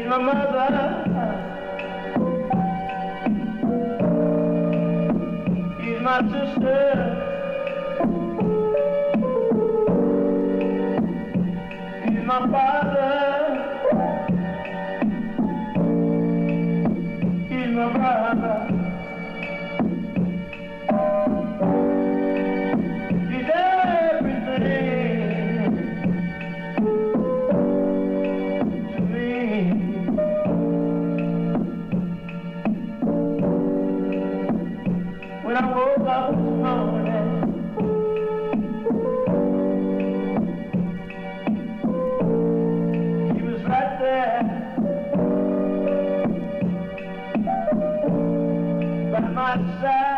my mother. He's my sister. He's my father. He's my brother. He's everything to me. When I woke up this morning, he was right there by my side.